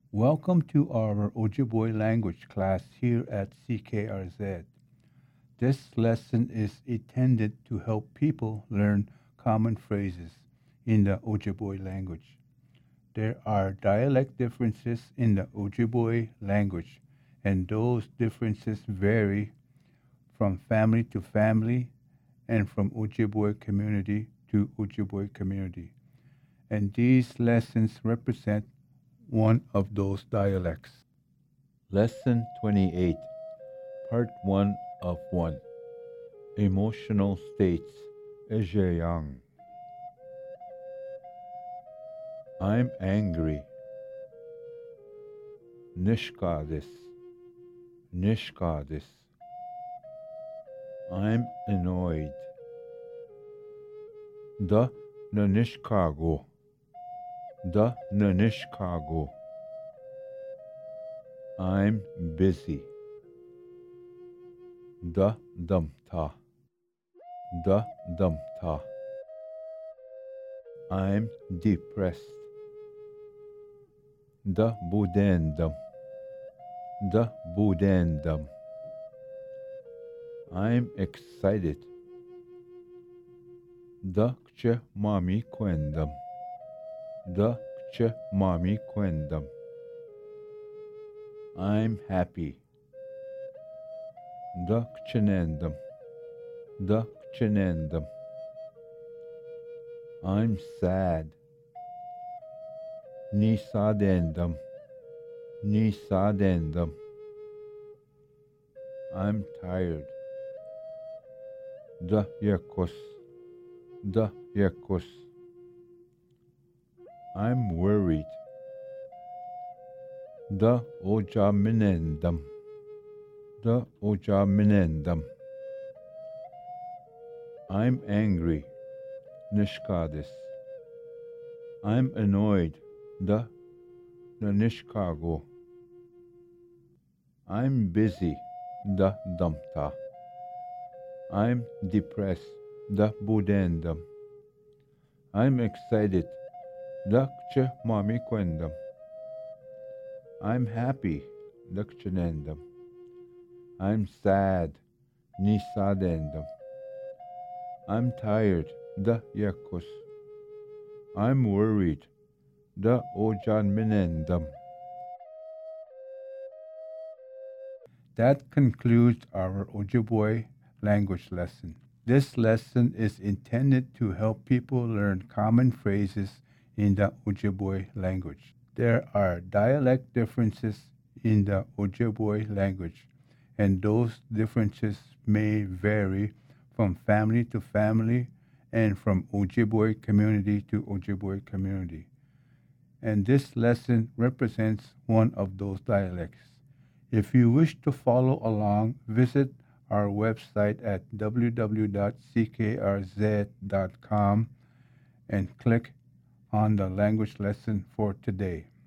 Welcome to our Ojibwe language class here at CKRZ. This lesson is intended to help people learn common phrases in the Ojibwe language. There are dialect differences in the Ojibwe language, and those differences vary from family to family and from Ojibwe community to Ojibwe community. And these lessons represent one of those dialects. Lesson 28, Part 1 of 1. Emotional States, Ejeyang. I'm angry. Nishkadis. Nishkadis. I'm annoyed. Da Nanishkago. Da Nanishkago. I'm busy. Da Dumta. Da Dumta. I'm depressed. Da Budendam. Da Budendam. I'm excited. Da Kche Mami Quendam. Da Kche Mami Quendam. I'm happy. Da Kchenendam. Da Kchenendam. I'm sad. Nisadendam. Nisadendam. I'm tired. Da Yakos. Da Yakos. I'm worried. Da Ojaminendam. Da Ojaminendam. I'm angry. Nishkadis. I'm annoyed. Da Nishkago. I'm busy. Da Damta. I'm depressed. Da Budendam. I'm excited. Da Kche Mami Quendam. I'm happy. Da Kchenendam. I'm sad. Nisadendam. I'm tired. Da Yakos. I'm worried. Da Ojan Minendam. That concludes our Ojibwe language lesson. This lesson is intended to help people learn common phrases in the Ojibwe language. There are dialect differences in the Ojibwe language, and those differences may vary from family to family and from Ojibwe community to Ojibwe community. And this lesson represents one of those dialects. If you wish to follow along, visit our website at www.ckrz.com and click on the language lesson for today.